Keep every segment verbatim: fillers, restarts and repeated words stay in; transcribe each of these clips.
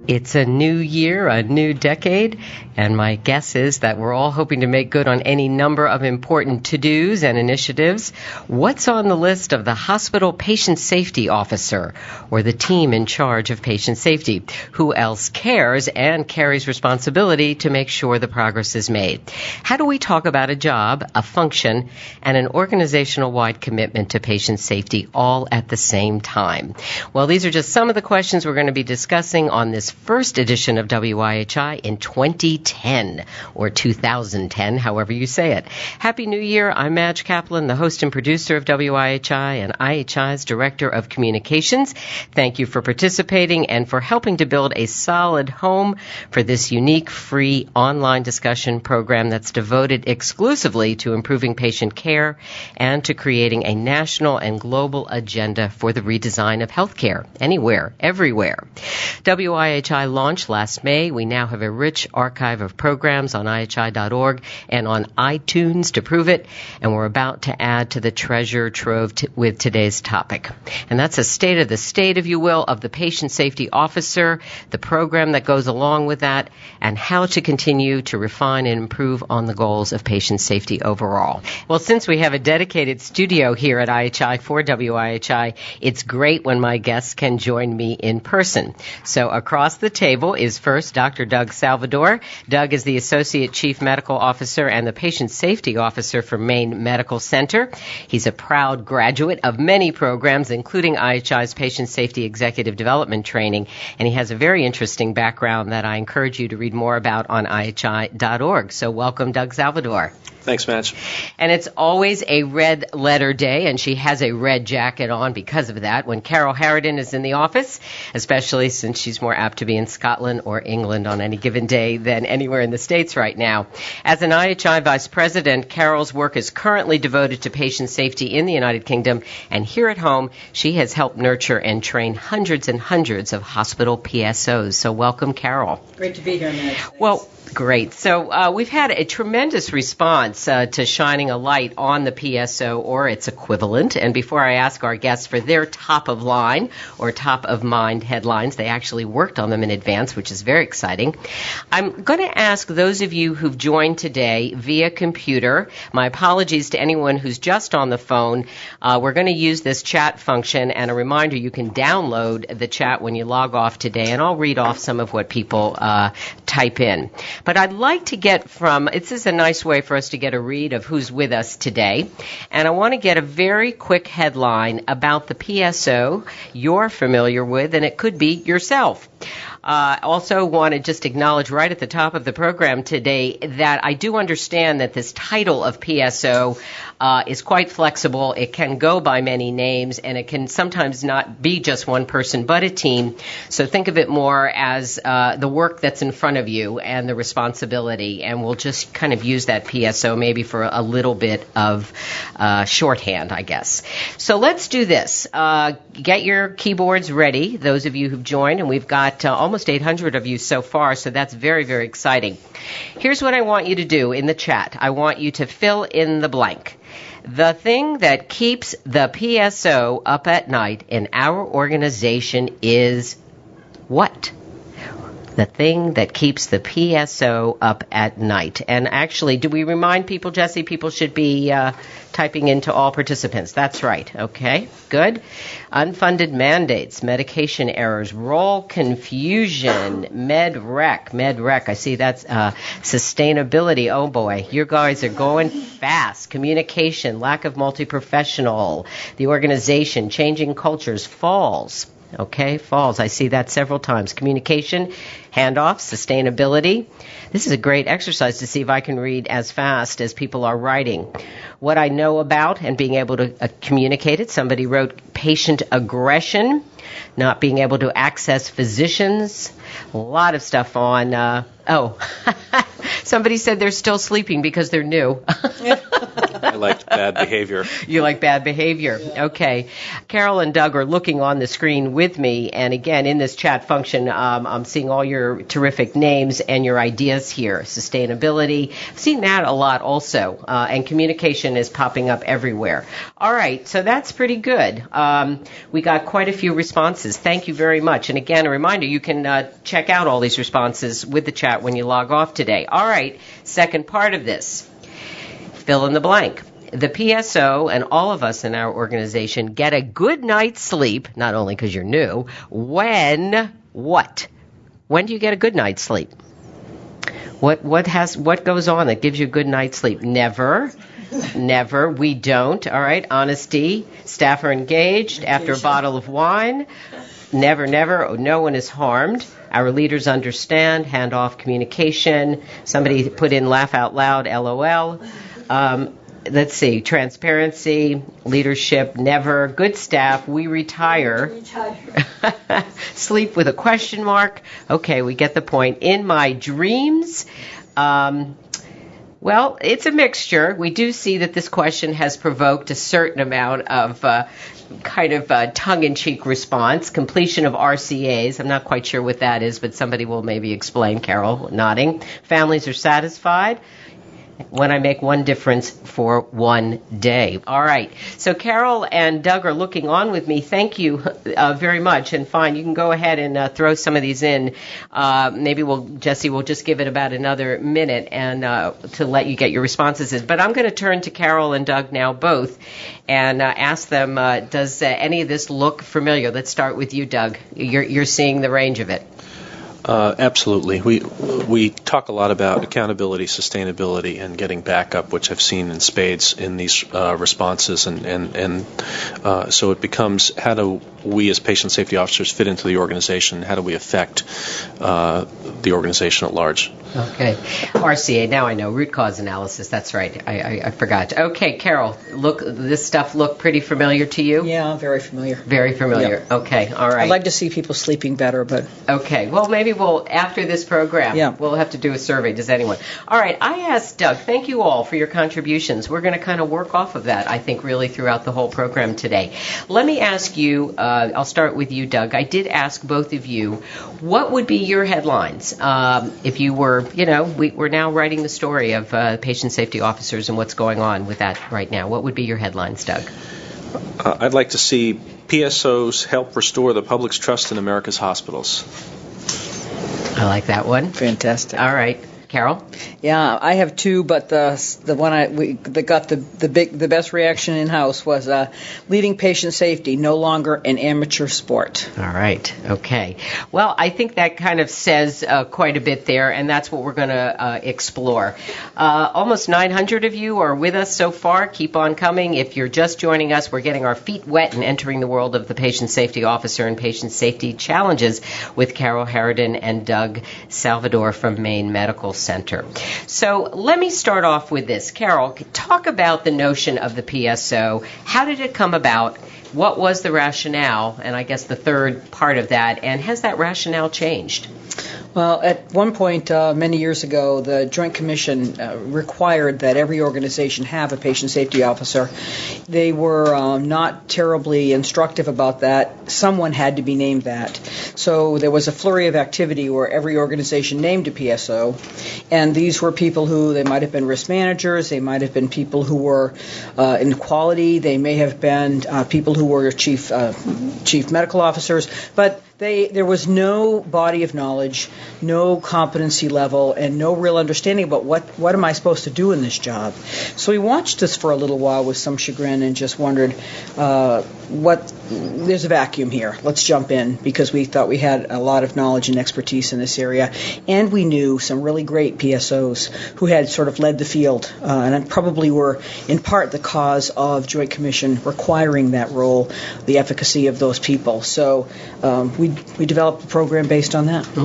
It's a new year, a new decade, and my guess is that we're all hoping to make good on any number of important to-dos and initiatives. What's on the list of the hospital patient safety officer or the team in charge of patient safety? Who else cares and carries responsibility to make sure the progress is made? How do we talk about a job, a function, and an organizational-wide commitment to patient safety all at the same time? Well, these are just some of the questions we're going to be discussing on this first edition of W I H I in twenty ten, or two thousand ten, however you say it. Happy New Year. I'm Madge Kaplan, the host and producer of W I H I and I H I's Director of Communications. Thank you for participating and for helping to build a solid home for this unique, free online discussion program that's devoted exclusively to improving patient care and to creating a national and global agenda for the redesign of healthcare, anywhere, everywhere. W I H I launched last May. We now have a rich archive of programs on I H I dot org and on iTunes to prove it, and we're about to add to the treasure trove t- with today's topic. And that's a state of the state, if you will, of the patient safety officer, the program that goes along with that, and how to continue to refine and improve on the goals of patient safety overall. Well, since we have a dedicated studio here at I H I for W I H I, it's great when my guests can join me in person. So across the table is first Doctor Doug Salvador. Doug is the Associate Chief Medical Officer and the Patient Safety Officer for Maine Medical Center. He's a proud graduate of many programs, including I H I's Patient Safety Executive Development Training, and he has a very interesting background that I encourage you to read more about on I H I dot org. So welcome, Doug Salvador. Thanks, Madge. And it's always a red letter day, and she has a red jacket on because of that when Carol Harridan is in the office, especially since she's more apt to be in Scotland or England on any given day than anywhere in the States right now. As an I H I Vice President, Carol's work is currently devoted to patient safety in the United Kingdom, and here at home, she has helped nurture and train hundreds and hundreds of hospital P S Os. So welcome, Carol. Great to be here, Madge. Thanks. Well, great. So uh, we've had a tremendous response uh, to shining a light on the P S O or its equivalent. And before I ask our guests for their top of line or top of mind headlines, they actually worked on them in advance, which is very exciting. I'm going to ask those of you who've joined today via computer, my apologies to anyone who's just on the phone. Uh, we're going to use this chat function, and a reminder, you can download the chat when you log off today, and I'll read off some of what people uh, type in. But I'd like to get from, this is a nice way for us to get a read of who's with us today, and I want to get a very quick headline about the P S O you're familiar with, and it could be yourself. I uh, also want to just acknowledge right at the top of the program today that I do understand that this title of P S O uh, is quite flexible. It can go by many names, and it can sometimes not be just one person but a team. So think of it more as uh, the work that's in front of you and the responsibility, and we'll just kind of use that P S O maybe for a little bit of uh, shorthand, I guess. So let's do this. Uh, get your keyboards ready, those of you who've joined, and we've got uh, almost eight hundred of you so far, so that's very, very exciting. Here's what I want you to do in the chat. I want you to fill in the blank. The thing that keeps the P S O up at night in our organization is what? The thing that keeps the P S O up at night. And actually, do we remind people, Jesse, people should be uh, typing into all participants? That's right. Okay, good. Unfunded mandates, medication errors, role confusion, med rec, med rec. I see that's uh, sustainability. Oh, boy, you guys are going fast. Communication, lack of multi-professional, the organization, changing cultures, falls. Okay, falls. I see that several times. Communication, handoff, sustainability. This is a great exercise to see if I can read as fast as people are writing. What I know about and being able to uh, communicate it. Somebody wrote patient aggression, not being able to access physicians. A lot of stuff on uh, Oh, somebody said they're still sleeping because they're new. I liked bad behavior. You like bad behavior. Yeah. Okay. Carol and Doug are looking on the screen with me. And again, in this chat function, um, I'm seeing all your terrific names and your ideas here. Sustainability. I've seen that a lot also. Uh, and communication is popping up everywhere. All right. So that's pretty good. Um, we got quite a few responses. Thank you very much. And again, a reminder, you can uh, check out all these responses with the chat when you log off today. All right. Second part of this. Fill in the blank. The P S O and all of us in our organization get a good night's sleep, not only because you're new, when what? When do you get a good night's sleep? What what has what goes on that gives you a good night's sleep? Never. Never. We don't. All right. Honesty. Staff are engaged after a bottle of wine. Never, never. No one is harmed. Our leaders understand. Handoff communication. Somebody put in laugh out loud, LOL. Um, let's see, transparency, leadership, never, good staff, we retire. retire. Sleep with a question mark. Okay, we get the point. In my dreams, um, well, it's a mixture. We do see that this question has provoked a certain amount of uh, kind of uh, tongue-in-cheek response. Completion of R C As. I'm not quite sure what that is, but somebody will maybe explain. Carol nodding. Families are satisfied when I make one difference for one day. All right. So Carol and Doug are looking on with me. Thank you uh, very much. And fine, you can go ahead and uh, throw some of these in. Uh, maybe we'll, Jesse, we'll just give it about another minute and uh, to let you get your responses in. But I'm going to turn to Carol and Doug now both and uh, ask them, uh, does uh, any of this look familiar? Let's start with you, Doug. You're, you're seeing the range of it. Uh, absolutely. We we talk a lot about accountability, sustainability, and getting back up, which I've seen in spades in these uh, responses. And, and, and uh, so it becomes, how do we as patient safety officers fit into the organization? How do we affect uh, the organization at large? Okay. R C A, now I know. Root cause analysis. That's right. I, I, I forgot. Okay, Carol, look, this stuff look pretty familiar to you? Yeah, very familiar. Very familiar. Yeah. Okay, all right. I'd like to see people sleeping better, but... Okay, well, maybe we'll, after this program, yeah. we'll have to do a survey. Does anyone? All right, I asked Doug, thank you all for your contributions. We're going to kind of work off of that, I think, really throughout the whole program today. Let me ask you, uh, I'll start with you, Doug. I did ask both of you, what would be your headlines um, if you were, you know, we, we're now writing the story of uh, patient safety officers and what's going on with that right now. What would be your headlines, Doug? Uh, I'd like to see P S Os help restore the public's trust in America's hospitals. I like that one. Fantastic. All right. Carol? Yeah, I have two, but the the one I we, that got the the big the best reaction in house was uh, leading patient safety, no longer an amateur sport. All right. Okay. Well, I think that kind of says uh, quite a bit there, and that's what we're going to uh, explore. Uh, almost nine hundred of you are with us so far. Keep on coming. If you're just joining us, we're getting our feet wet and entering the world of the patient safety officer and patient safety challenges with Carol Harridan and Doug Salvador from Maine Medical Center. So let me start off with this. Carol, talk about the notion of the P S O. How did it come about? What was the rationale? And I guess the third part of that, and has that rationale changed? Well, at one point uh, many years ago, the Joint Commission uh, required that every organization have a patient safety officer. They were um, not terribly instructive about that. Someone had to be named that. So there was a flurry of activity where every organization named a P S O, and these were people who, they might have been risk managers, they might have been people who were uh, in quality, they may have been uh, people who were chief uh, chief medical officers, but They, there was no body of knowledge, no competency level, and no real understanding about what, what am I supposed to do in this job. So we watched this for a little while with some chagrin and just wondered, uh, what there's a vacuum here. Let's jump in, because we thought we had a lot of knowledge and expertise in this area, and we knew some really great P S Os who had sort of led the field, uh, and probably were in part the cause of Joint Commission requiring that role, the efficacy of those people. So um, we we developed a program based on that. Okay.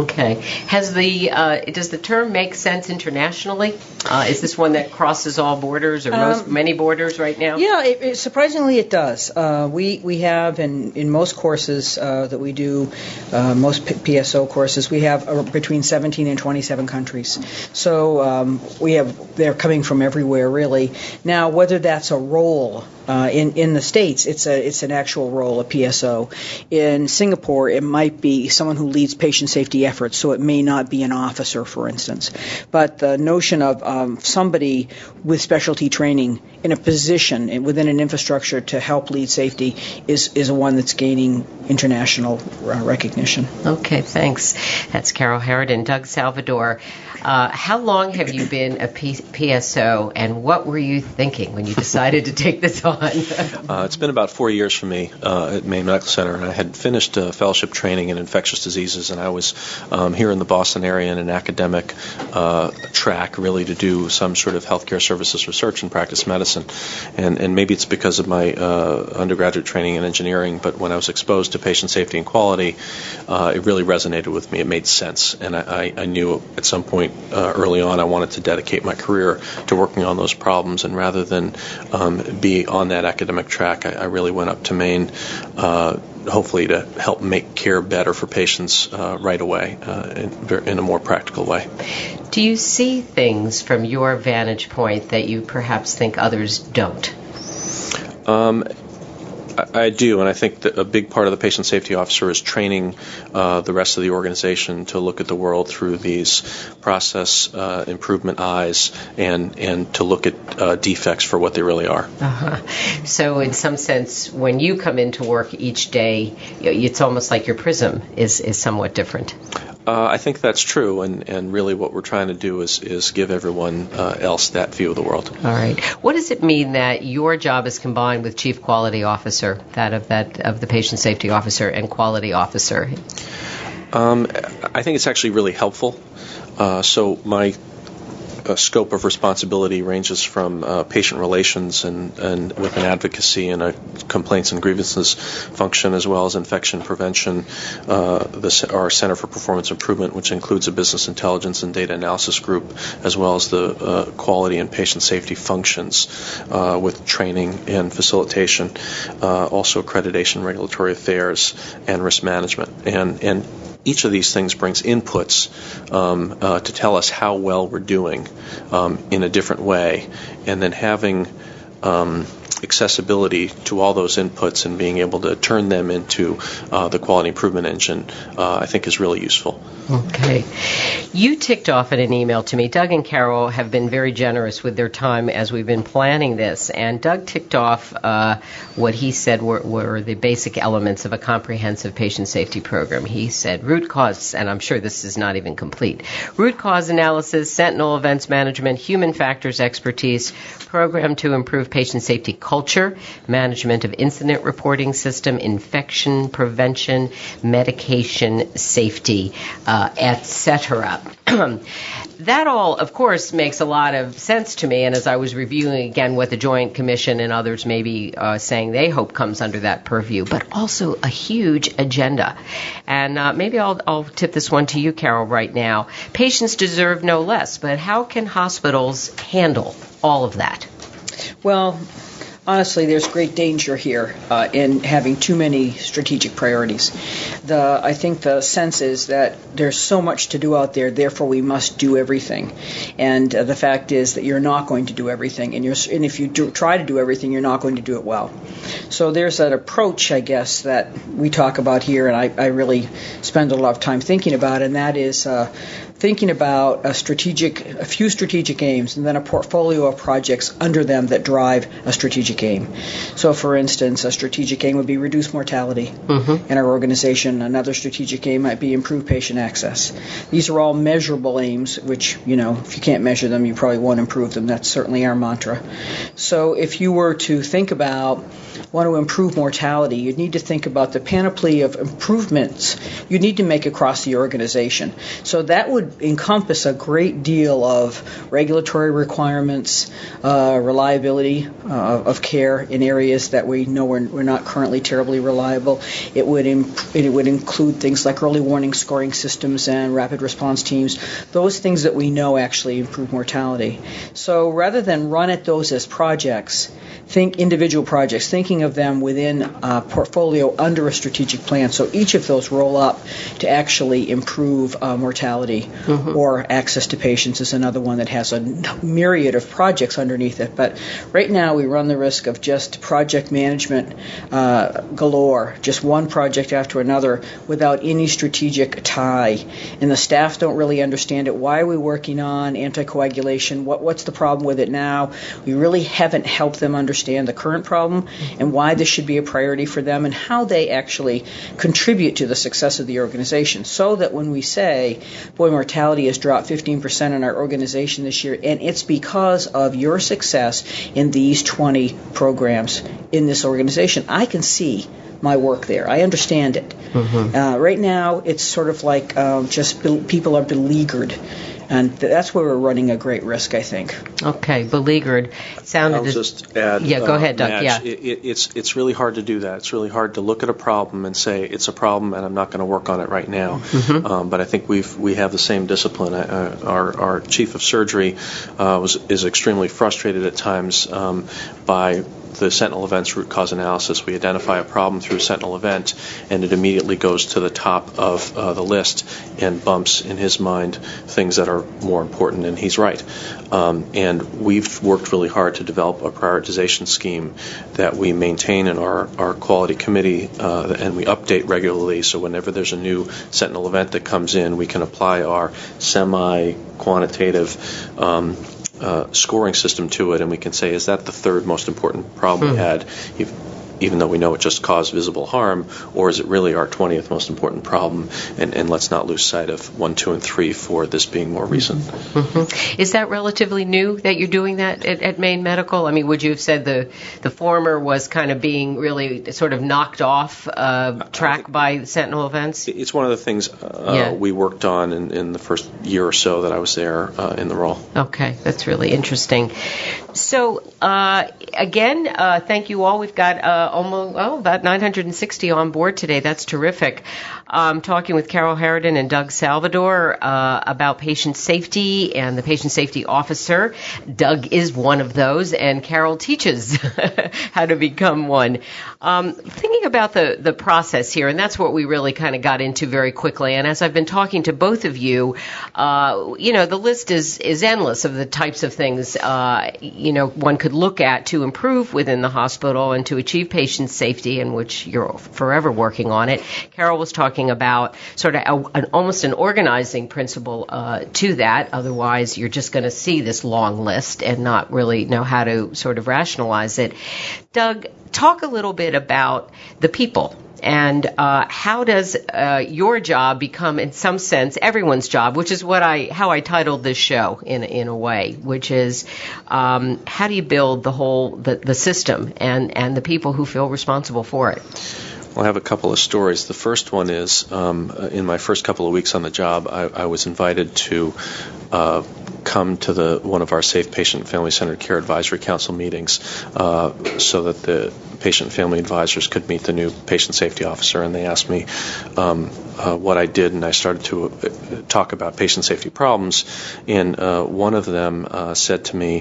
Has the uh, does the term make sense internationally? Uh, is this one that crosses all borders or most Um, many borders right now? Yeah, it, it, surprisingly it does. Uh, we we have in, in most courses uh, that we do, uh, most P- PSO courses, we have uh, between seventeen and twenty-seven countries. So um, we have they're coming from everywhere really. Now whether that's a role uh, in in the States, it's a it's an actual role, a P S O. In Singapore, it might be someone who leads patient safety efforts, so it may not be an officer, for instance. But the notion of um, somebody with specialty training in a position within an infrastructure to help lead safety is, is one that's gaining international uh, recognition. Okay, thanks. That's Carol Harridan. Doug Salvador, uh, how long have you been a P- PSO, and what were you thinking when you decided to take this on? uh, it's been about four years for me uh, at Maine Medical Center, and I had finished uh, fellowship training in infectious diseases, and I was um, here in the Boston area in an academic uh, track really to do some sort of healthcare services research and practice medicine. And, and maybe it's because of my uh, undergraduate training in engineering, but when I was exposed to patient safety and quality, uh, it really resonated with me. It made sense, and I, I knew at some point uh, early on I wanted to dedicate my career to working on those problems, and rather than um, be on that academic track, I, I really went up to Maine uh, hopefully to help make care better for patients uh, right away uh, in, in a more practical way. Do you see things from your vantage point that you perhaps think others don't? Um, I, I do, and I think that a big part of the patient safety officer is training uh, the rest of the organization to look at the world through these process uh, improvement eyes and, and to look at uh, defects for what they really are. Uh-huh. So in some sense, when you come into work each day, it's almost like your prism is, is somewhat different. Uh, I think that's true, and, and really what we're trying to do is, is give everyone uh, else that view of the world. All right. What does it mean that your job is combined with Chief Quality Officer, that of that of the Patient Safety Officer and Quality Officer? Um, I think it's actually really helpful. Uh, so my Uh, scope of responsibility ranges from uh, patient relations and, and with an advocacy and a complaints and grievances function, as well as infection prevention, uh, the, our Center for Performance Improvement, which includes a business intelligence and data analysis group, as well as the uh, quality and patient safety functions uh, with training and facilitation, uh, also accreditation, regulatory affairs, and risk management. And, and each of these things brings inputs um, uh, to tell us how well we're doing um, in a different way, and then having um, accessibility to all those inputs and being able to turn them into uh, the quality improvement engine, uh, I think is really useful. Okay. You ticked off in an email to me. Doug and Carol have been very generous with their time as we've been planning this, and Doug ticked off uh, what he said were, were the basic elements of a comprehensive patient safety program. He said root cause, and I'm sure this is not even complete, root cause analysis, sentinel events management, human factors expertise, program to improve patient safety culture, management of incident reporting system, infection prevention, medication safety, uh, et cetera. That all, of course, makes a lot of sense to me, and as I was reviewing again what the Joint Commission and others may be uh, saying they hope comes under that purview, but also a huge agenda. And uh, maybe I'll, I'll tip this one to you, Carol, right now. Patients deserve no less, but how can hospitals handle all of that? Well, honestly, there's great danger here uh, in having too many strategic priorities. The, I think the sense is that there's so much to do out there, therefore we must do everything. And uh, the fact is that you're not going to do everything, and, you're, and if you do, try to do everything, you're not going to do it well. So there's that approach, I guess, that we talk about here, and I, I really spend a lot of time thinking about, and that is uh, thinking about a strategic, a few strategic aims, and then a portfolio of projects under them that drive a strategic aim. So, for instance, a strategic aim would be reduce mortality mm-hmm. in our organization. Another strategic aim might be improve patient access. These are all measurable aims, which, you know, if you can't measure them, you probably won't improve them. That's certainly our mantra. So if you were to think about, want to improve mortality, you'd need to think about the panoply of improvements you need to make across the organization. So that would encompass a great deal of regulatory requirements, uh, reliability uh, of care in areas that we know we're, we're not currently terribly reliable. It would imp- it would include things like early warning scoring systems and rapid response teams, those things that we know actually improve mortality. So rather than run at those as projects, think individual projects, thinking of them within a portfolio under a strategic plan. So each of those roll up to actually improve uh, mortality, mm-hmm. or access to patients is another one that has a myriad of projects underneath it. But right now we run the risk of just project management uh, galore, just one project after another without any strategic tie. And the staff don't really understand it. Why are we working on anticoagulation? What, what's the problem with it now? We really haven't helped them understand the current problem and why this should be a priority for them and how they actually contribute to the success of the organization, so that when we say, boy, mortality has dropped fifteen percent in our organization this year, and it's because of your success in these twenty programs in this organization, I can see my work there. I understand it. Mm-hmm. Uh, right now, it's sort of like um, just be- people are beleaguered. And that's where we're running a great risk, I think. Okay, beleaguered. Sounded. I'll just add. Yeah, go uh, ahead, Doug. Madge, yeah, it, it, it's it's really hard to do that. It's really hard to look at a problem and say it's a problem, and I'm not going to work on it right now. Mm-hmm. Um, but I think we've we have the same discipline. Uh, our our chief of surgery uh, was is extremely frustrated at times um, by the sentinel events root cause analysis. We identify a problem through a sentinel event, and it immediately goes to the top of uh, the list and bumps, in his mind, things that are more important, and he's right. Um, and we've worked really hard to develop a prioritization scheme that we maintain in our, our quality committee, uh, and we update regularly, so whenever there's a new sentinel event that comes in, we can apply our semi-quantitative um, Uh, scoring system to it, and we can say, is that the third most important problem hmm. we had, if, even though we know it just caused visible harm, or is it really our twentieth most important problem? And, and let's not lose sight of one, two, and three for this being more recent. Mm-hmm. Is that relatively new that you're doing that at, at Maine Medical? I mean, would you have said the the former was kind of being really sort of knocked off uh, track by Sentinel events? It's one of the things uh, yeah. we worked on in, in the first year or so that I was there uh, in the role. Okay, that's really interesting. So, uh, again, uh, thank you all. We've got uh, almost well, about nine hundred sixty on board today. That's terrific. I'm talking with Carol Harridan and Doug Salvador uh, about patient safety and the patient safety officer. Doug is one of those, and Carol teaches how to become one. Um, thinking about the, the process here, and that's what we really kind of got into very quickly. And as I've been talking to both of you, uh, you know, the list is, is endless of the types of things, uh, you know, one could look at to improve within the hospital and to achieve patient safety, in which you're forever working on it. Carol was talking about sort of a, an, almost an organizing principle uh, to that. Otherwise, you're just going to see this long list and not really know how to sort of rationalize it. Doug, talk a little bit about the people. And uh, how does uh, your job become, in some sense, everyone's job, which is what I how I titled this show in in a way, which is um, how do you build the whole the, the system and, and the people who feel responsible for it? Well, I have a couple of stories. The first one is um, in my first couple of weeks on the job, I, I was invited to uh, come to the one of our Safe Patient Family Centered Care Advisory Council meetings uh, so that the patient and family advisors could meet the new patient safety officer, and they asked me um, uh, what I did, and I started to uh, talk about patient safety problems, and uh, one of them uh, said to me,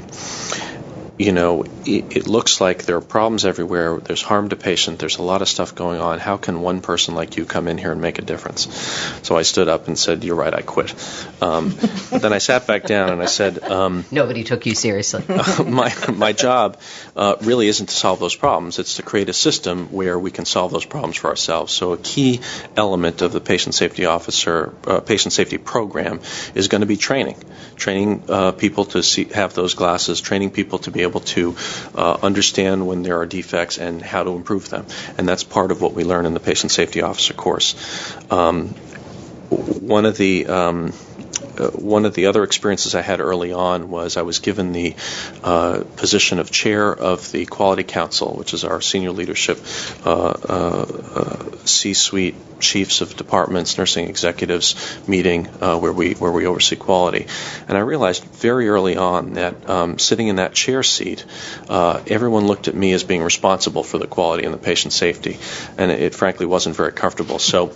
you know, it, it looks like there are problems everywhere. There's harm to patient. There's a lot of stuff going on. How can one person like you come in here and make a difference? So I stood up and said, you're right, I quit. Um, but then I sat back down and I said... Um, Nobody took you seriously. uh, my, my job uh, really isn't to solve those problems. It's to create a system where we can solve those problems for ourselves. So a key element of the patient safety officer, uh, patient safety program is going to be training. Training uh, people to see, have those glasses, training people to be able to uh, understand when there are defects and how to improve them. And that's part of what we learn in the patient safety officer course. Um, one of the um, uh, one of the other experiences I had early on was I was given the uh, position of chair of the Quality Council, which is our senior leadership uh, uh, uh, C-suite chiefs of departments, nursing executives meeting uh, where we where we oversee quality. And I realized very early on that um, sitting in that chair seat, uh, everyone looked at me as being responsible for the quality and the patient safety, and it, it frankly wasn't very comfortable. So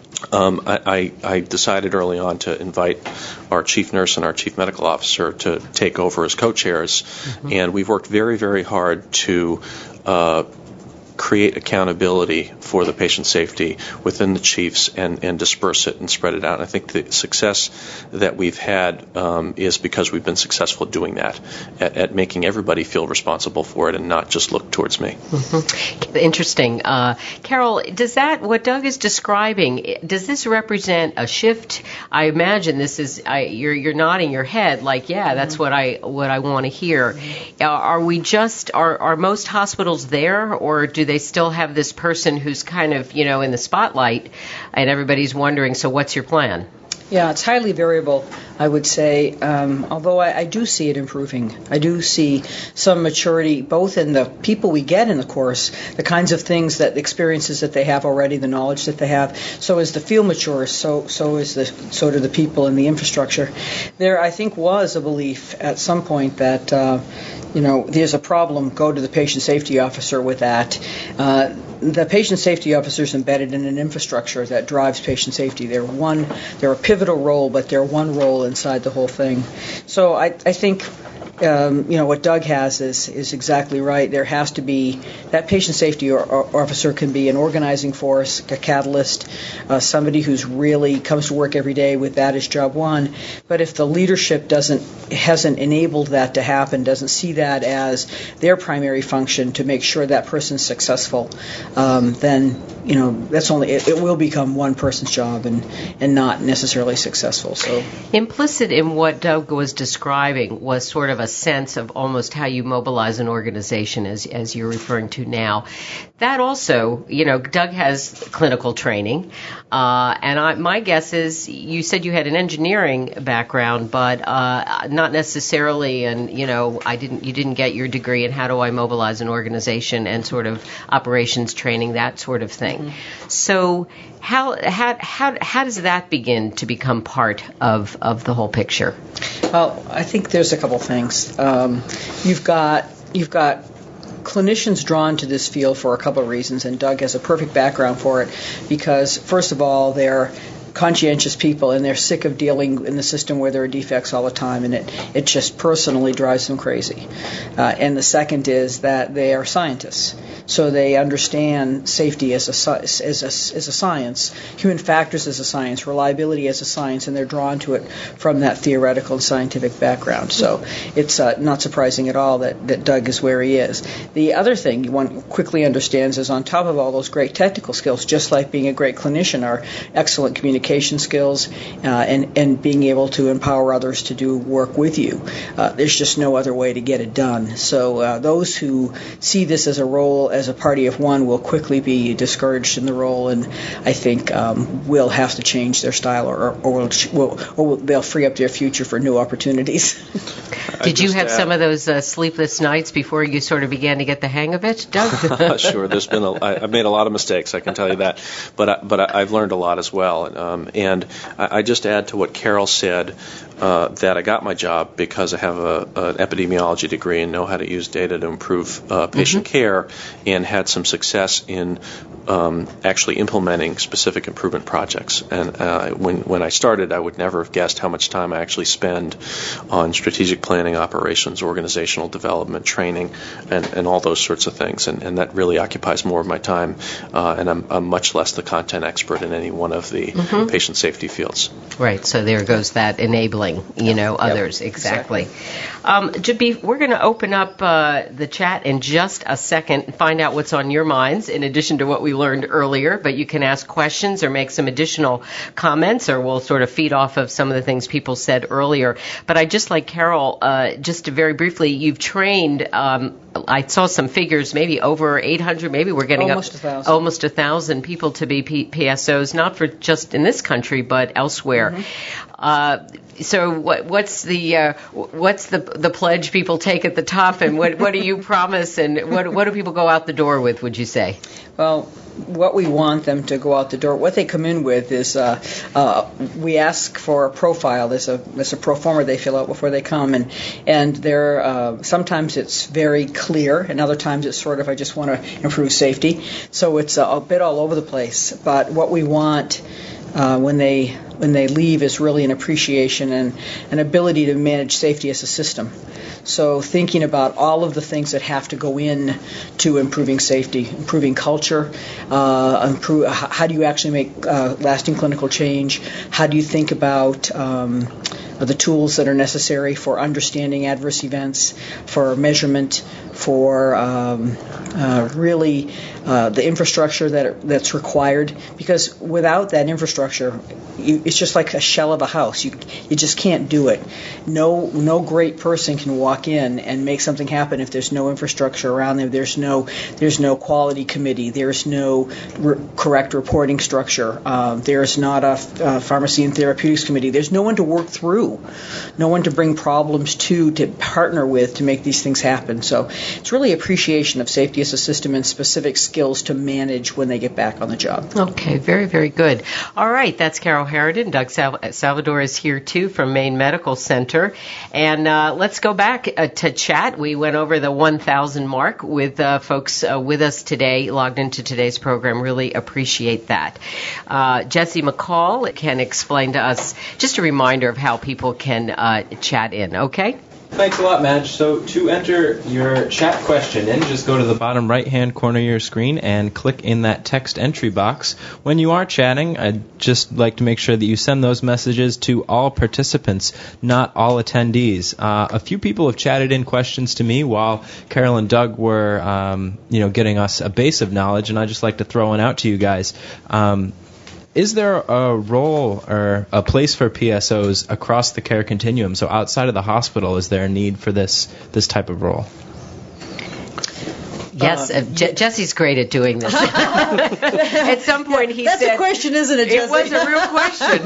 Um, I, I, I decided early on to invite our chief nurse and our chief medical officer to take over as co-chairs, mm-hmm. and we've worked very, very hard to uh, create accountability for the patient safety within the chiefs and, and disperse it and spread it out. And I think the success that we've had um, is because we've been successful doing that, at, at making everybody feel responsible for it and not just look towards me. Mm-hmm. Interesting. Uh, Carol, does that, what Doug is describing, does this represent a shift? I imagine this is, I, you're, you're nodding your head like, yeah, that's mm-hmm. what I what I want to hear. Mm-hmm. Uh, are we just, are, are most hospitals there, or do they still have this person who's kind of, you know, in the spotlight and everybody's wondering, so what's your plan? Yeah, it's highly variable, I would say, um, although I, I do see it improving. I do see some maturity, both in the people we get in the course, the kinds of things, that experiences that they have already, the knowledge that they have. So as the field matures, so so is the so do the people in the infrastructure. There, I think, was a belief at some point that, uh, you know, there's a problem, go to the patient safety officer with that. Uh, the patient safety officer is embedded in an infrastructure that drives patient safety. They're one, they're a pivotal role, but they're one role inside the whole thing. So I, I think, um, you know, what Doug has is is exactly right. There has to be, that patient safety or, or officer can be an organizing force, a catalyst, uh, somebody who's really comes to work every day with that as job one. But if the leadership doesn't hasn't enabled that to happen, doesn't see that as their primary function to make sure that person's successful, um, then, you know, that's only it, it will become one person's job and and not necessarily successful. So implicit in what Doug was describing was sort of a sense of almost how you mobilize an organization, as as you're referring to now. That also, you know, Doug has clinical training, uh, and I, my guess is you said you had an engineering background, but uh, not necessarily. And you know, I didn't. You didn't get your degree in how do I mobilize an organization and sort of operations training, that sort of thing. Mm-hmm. So how how how how does that begin to become part of of the whole picture? Well, I think there's a couple things. Um, you've got you've got. clinicians drawn to this field for a couple of reasons, and Doug has a perfect background for it because, first of all, they're conscientious people and they're sick of dealing in the system where there are defects all the time, and it, it just personally drives them crazy. Uh, and the second is that they are scientists, so they understand safety as a, as a, as a science, human factors as a science, reliability as a science, and they're drawn to it from that theoretical and scientific background. So it's uh, not surprising at all that, that Doug is where he is. The other thing one quickly understands is on top of all those great technical skills, just like being a great clinician, are excellent communication skills uh, and, and being able to empower others to do work with you. Uh, there's just no other way to get it done. So uh, those who see this as a role, as a party of one, will quickly be discouraged in the role, and I think um, will have to change their style, or, or, will, will, or will, they'll free up their future for new opportunities. Did you have add, some of those uh, sleepless nights before you sort of began to get the hang of it, Doug? Sure. There's been a, I, I've made a lot of mistakes, I can tell you that, but I, but I, I've learned a lot as well. Um, and I, I just add to what Carol said, uh, that I got my job because I have a, an epidemiology degree and know how to use data to improve uh, patient mm-hmm. care, and had some success in um, actually implementing specific improvement projects. And uh, when when I started, I would never have guessed how much time I actually spend on strategic planning, operations, organizational development, training, and, and all those sorts of things. And, and that really occupies more of my time, uh, and I'm, I'm much less the content expert in any one of the mm-hmm. patient safety fields. Right, so there goes that enabling, you know, yep. others. Yep. Exactly. exactly. Um, to be, we're going to open up uh, the chat in just a second and find out what's on your minds in addition to what we learned earlier, but you can ask questions or make some additional comments, or we'll sort of feed off of some of the things people said earlier. But I just like Carol, uh, just to very briefly, you've trained um, I saw some figures, maybe over eight hundred, maybe we're getting almost up a thousand. almost a thousand people to be P- PSOs, not for just in this country, but elsewhere. Mm-hmm. Uh, so what, what's the uh, what's the the pledge people take at the top, and what what do you promise, and what what do people go out the door with, would you say? Well, what we want them to go out the door, what they come in with is, uh, uh, we ask for a profile. There's a there's a pro forma they fill out before they come, and and they're uh, sometimes it's very clear, and other times it's sort of I just want to improve safety. So it's a, a bit all over the place. But what we want uh, when they when they leave is really an appreciation and an ability to manage safety as a system. So thinking about all of the things that have to go in to improving safety, improving culture, uh, improve, how do you actually make uh, lasting clinical change? How do you think about um, the tools that are necessary for understanding adverse events, for measurement, for um, uh, really uh, the infrastructure that that's required? Because without that infrastructure, you, it's just like a shell of a house. You you just can't do it. No no great person can walk in and make something happen if there's no infrastructure around them. There's no there's no quality committee. There's no re- correct reporting structure. Um, there's not a, a pharmacy and therapeutics committee. There's no one to work through, no one to bring problems to, to partner with to make these things happen. So it's really appreciation of safety as a system and specific skills to manage when they get back on the job. Okay, very, very good. All right, that's Carol Harridan. Doug Sal- Salvador is here, too, from Maine Medical Center. And uh, let's go back uh, to chat. We went over the one thousand mark with uh, folks uh, with us today, logged into today's program. Really appreciate that. Uh, Jesse McCall can explain to us just a reminder of how people can uh, chat in, okay? Thanks a lot, Madge. So to enter your chat question in, just go to the bottom right-hand corner of your screen and click in that text entry box. When you are chatting, I'd just like to make sure that you send those messages to all participants, not all attendees. Uh, a few people have chatted in questions to me while Carol and Doug were, um, you know, getting us a base of knowledge, and I'd just like to throw one out to you guys. Um, Is there a role or a place for P S Os across the care continuum? So outside of the hospital, is there a need for this this type of role? Yes, uh, Je- Jesse's great at doing this. At some point, he That's said... That's a question, isn't it, Jesse? It was a real question.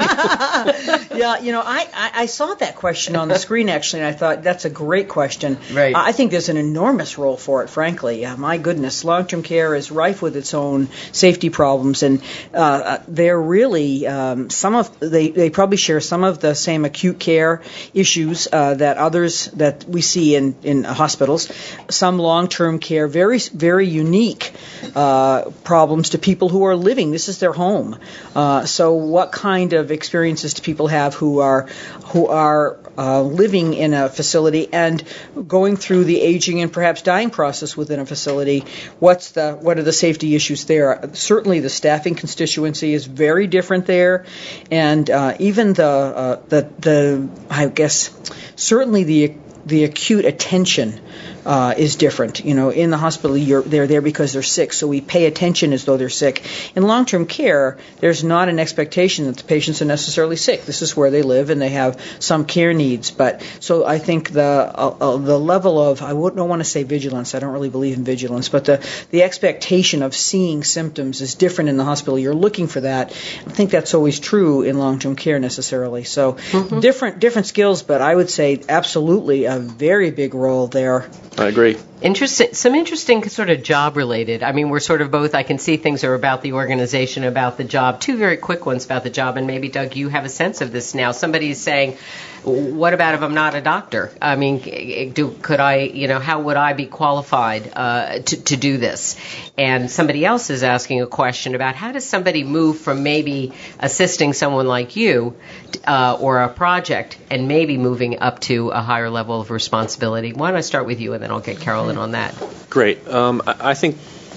Yeah, you know, I, I, I saw that question on the screen, actually, and I thought, that's a great question. Right. I think there's an enormous role for it, frankly. Uh, my goodness, long-term care is rife with its own safety problems, and uh, they're really, um, some of, they, they probably share some of the same acute care issues uh, that others that we see in, in hospitals. Some long-term care, very very unique uh, problems to people who are living. This is their home. Uh, so, what kind of experiences do people have who are who are uh, living in a facility and going through the aging and perhaps dying process within a facility? What's the what are the safety issues there? Certainly, the staffing constituency is very different there, and uh, even the uh, the the I guess certainly the the acute attention uh, is different. You know, in the hospital, you're, they're there because they're sick, so we pay attention as though they're sick. In long-term care, there's not an expectation that the patients are necessarily sick. This is where they live, and they have some care needs. But so I think the uh, uh, the level of, I don't want to say vigilance. I don't really believe in vigilance, but the the expectation of seeing symptoms is different in the hospital. You're looking for that. I think that's always true in long-term care necessarily. So mm-hmm. different different skills, but I would say absolutely a very big role there. I agree. Interesting, some interesting sort of job-related. I mean, we're sort of both, I can see things are about the organization, about the job. Two very quick ones about the job, and maybe, Doug, you have a sense of this now. Somebody's saying, what about if I'm not a doctor? I mean, do, could I, you know, how would I be qualified uh, to, to do this? And somebody else is asking a question about how does somebody move from maybe assisting someone like you uh, or a project and maybe moving up to a higher level of responsibility? Why don't I start with you, and then I'll get Carolyn on that. Great. Um, I, I think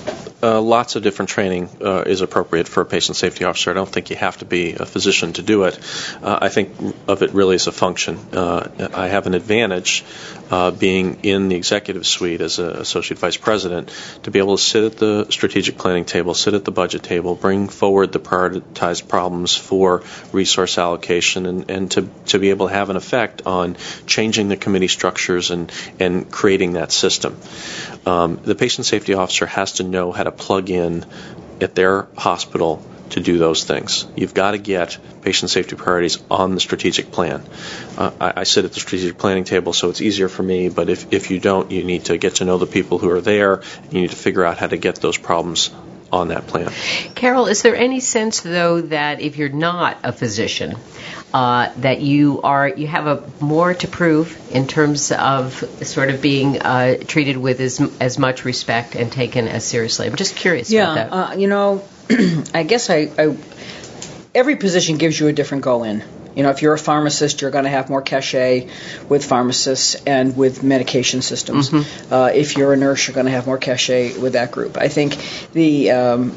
uh, lots of different training uh, is appropriate for a patient safety officer. I don't think you have to be a physician to do it. Uh, I think of it really as a function. Uh, I have an advantage uh, being in the executive suite as an associate vice president to be able to sit at the strategic planning table, sit at the budget table, bring forward the prioritized problems for resource allocation, and, and to, to be able to have an effect on changing the committee structures and, and creating that system. Um, the patient safety officer has to know how to plug in at their hospital to do those things. You've got to get patient safety priorities on the strategic plan. Uh, I, I sit at the strategic planning table, so it's easier for me, but if, if you don't, you need to get to know the people who are there. You need to figure out how to get those problems on that plan. Carol, is there any sense, though, that if you're not a physician, uh, that you are you have a more to prove in terms of sort of being uh, treated with as as much respect and taken as seriously? I'm just curious yeah, about that. Uh, you know, I guess I, I every position gives you a different go-in. You know, if you're a pharmacist, you're going to have more cachet with pharmacists and with medication systems. Mm-hmm. Uh, if you're a nurse, you're going to have more cachet with that group. I think the um,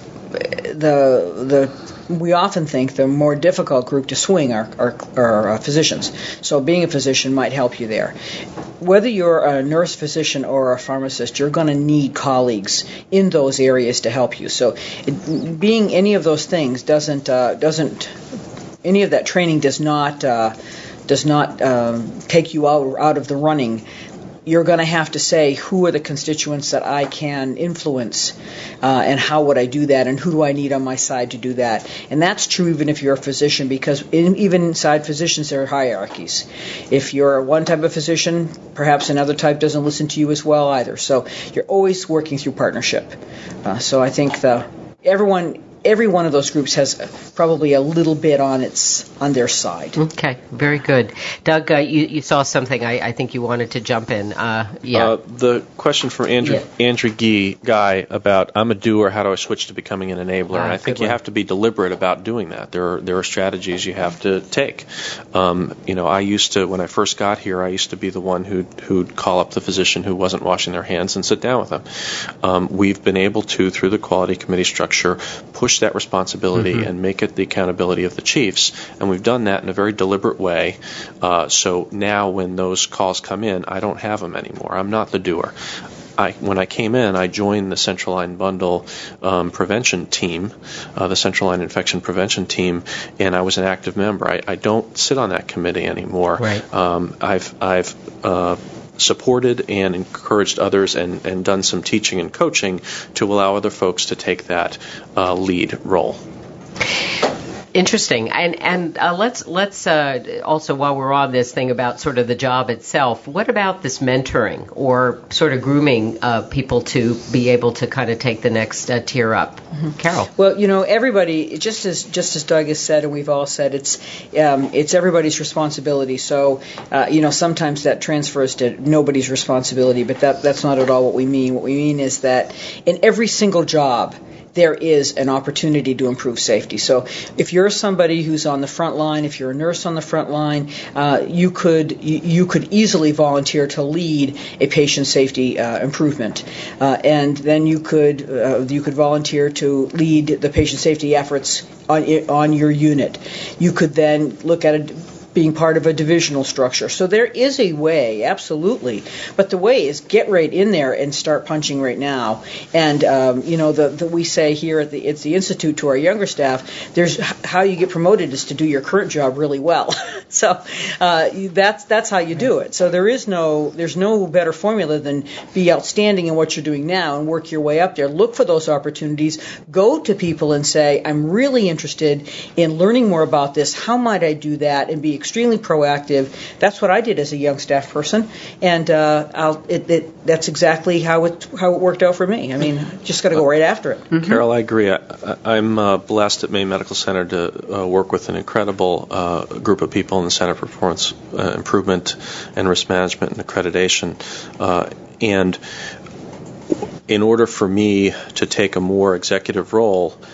the the we often think the more difficult group to swing are, are, are uh, physicians. So being a physician might help you there. Whether you're a nurse, physician, or a pharmacist, you're going to need colleagues in those areas to help you. So it, being any of those things doesn't uh, doesn't any of that training does not uh, does not um, take you out out of the running. You're going to have to say, who are the constituents that I can influence, uh, and how would I do that, and who do I need on my side to do that? And that's true even if you're a physician, because in, even inside physicians there are hierarchies. If you're one type of physician, perhaps another type doesn't listen to you as well either. So you're always working through partnership. Uh, so I think the everyone. Every one of those groups has probably a little bit on its on their side. Okay, very good. Doug, uh, you, you saw something. I, I think you wanted to jump in. Uh, yeah. Uh, the question from Andrew yeah. Andrew Gee Guy about I'm a doer. How do I switch to becoming an enabler? Ah, and I think you one. have to be deliberate about doing that. There are there are strategies you have to take. Um, you know, I used to when I first got here, I used to be the one who who'd call up the physician who wasn't washing their hands and sit down with them. Um, we've been able to, through the quality committee structure, push that responsibility mm-hmm. and make it the accountability of the chiefs. And we've done that in a very deliberate way. Uh, so now when those calls come in, I don't have them anymore. I'm not the doer. I, when I came in, I joined the Central Line Bundle um, prevention team, uh, the Central Line Infection Prevention team, and I was an active member. I, I don't sit on that committee anymore. Right. Um, I've I've uh, supported and encouraged others and, and done some teaching and coaching to allow other folks to take that uh, lead role. Interesting, and and uh, let's let's uh, also, while we're on this thing about sort of the job itself, what about this mentoring or sort of grooming uh, people to be able to kind of take the next uh, tier up? Mm-hmm. Carol. Well, you know, everybody, just as just as Doug has said, and we've all said, it's um, it's everybody's responsibility. So, uh, you know, sometimes that transfers to nobody's responsibility, but that that's not at all what we mean. What we mean is that in every single job, there is an opportunity to improve safety. So if you're somebody who's on the front line, if you're a nurse on the front line, uh, you could you, you could easily volunteer to lead a patient safety uh, improvement, uh, and then you could uh, you could volunteer to lead the patient safety efforts on on your unit. You could then look at a being part of a divisional structure. So there is a way, absolutely. But the way is get right in there and start punching right now. And, um, you know, the, the we say here at the, it's the Institute to our younger staff, there's how you get promoted is to do your current job really well. so uh, that's that's how you do it. So there is no, there's no better formula than be outstanding in what you're doing now and work your way up there. Look for those opportunities. Go to people and say, I'm really interested in learning more about this. How might I do that? And be extremely proactive. That's what I did as a young staff person, and uh, I'll, it, it, that's exactly how it how it worked out for me. I mean, just got to go right after it. Mm-hmm. Carol, I agree. I, I'm uh, blessed at Maine Medical Center to uh, work with an incredible uh, group of people in the Center for Performance uh, Improvement and Risk Management and Accreditation, uh, and in order for me to take a more executive role,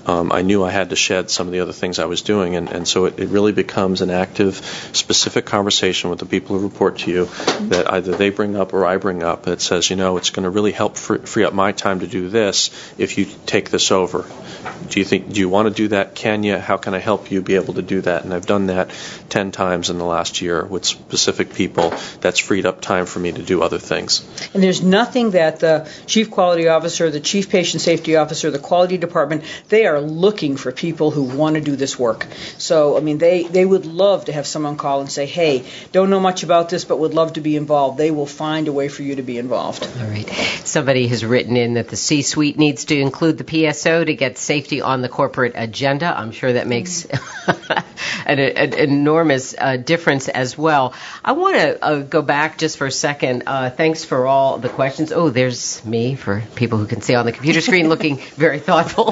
um, I knew I had to shed some of the other things I was doing, and, and so it, it really becomes an active, specific conversation with the people who report to you that either they bring up or I bring up that says, you know, it's going to really help free, free up my time to do this if you take this over. Do you think, do you want to do that? Can you? How can I help you be able to do that? And I've done that ten times in the last year with specific people. That's freed up time for me to do other things. And there's nothing that the Chief Quality Officer, the Chief Patient Safety Officer, the Quality Department, they are looking for people who want to do this work. So, I mean, they, they would love to have someone call and say, hey, don't know much about this, but would love to be involved. They will find a way for you to be involved. All right. Somebody has written in that the C-suite needs to include the P S O to get safety on the corporate agenda. I'm sure that makes an, an enormous uh, difference as well. I want to uh, go back just for a second. Uh, thanks for all the questions. Oh, there's me, for people who can see on the computer screen, looking very thoughtful.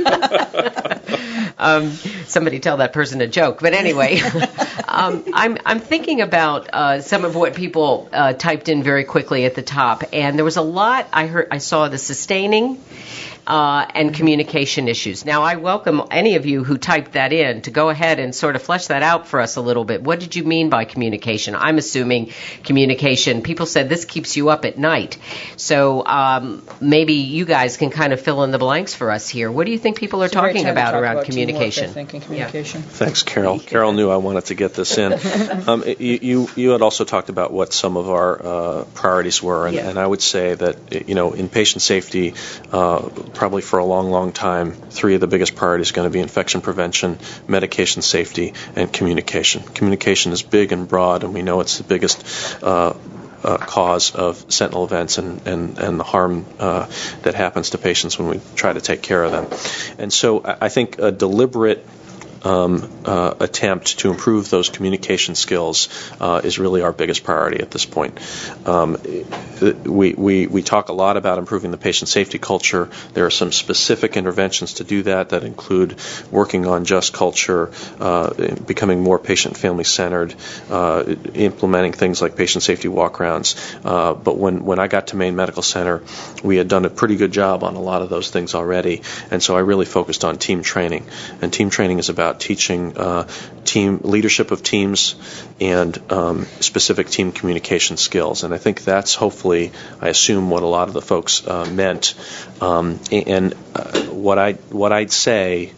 um, somebody tell that person a joke. But anyway, um, I'm, I'm thinking about uh, some of what people uh, typed in very quickly at the top. And there was a lot I heard. I saw the sustaining Uh, and communication issues. Now, I welcome any of you who typed that in to go ahead and sort of flesh that out for us a little bit. What did you mean by communication? I'm assuming communication. People said this keeps you up at night. So um, maybe you guys can kind of fill in the blanks for us here. What do you think people are it's talking about talk around about communication? Teamwork, I think, and communication. Yeah. Thanks, Carol. Carol knew I wanted to get this in. Um, you, you, you had also talked about what some of our uh, priorities were, and, yeah. and I would say that, you know, in patient safety, uh, probably for a long, long time, three of the biggest priorities are going to be infection prevention, medication safety, and communication. Communication is big and broad, and we know it's the biggest uh, uh, cause of sentinel events and, and, and the harm uh, that happens to patients when we try to take care of them. And so I think a deliberate Um, uh, attempt to improve those communication skills uh, is really our biggest priority at this point. Um, we, we, we talk a lot about improving the patient safety culture. There are some specific interventions to do that that include working on just culture, uh, becoming more patient family centered, uh, implementing things like patient safety walk-arounds. Uh, but when, when I got to Maine Medical Center, we had done a pretty good job on a lot of those things already, and so I really focused on team training. And team training is about teaching uh, team leadership of teams and um, specific team communication skills. And I think that's hopefully, I assume, what a lot of the folks uh, meant. Um, and uh, what I what I'd say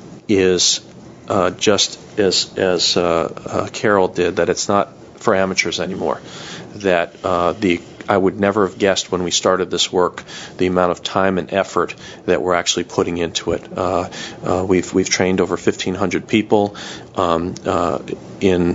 is uh, just as as uh, uh, Carol did, that it's not for amateurs anymore. That uh, the I would never have guessed when we started this work the amount of time and effort that we're actually putting into it. Uh, uh, we've we've trained over fifteen hundred people um, uh, in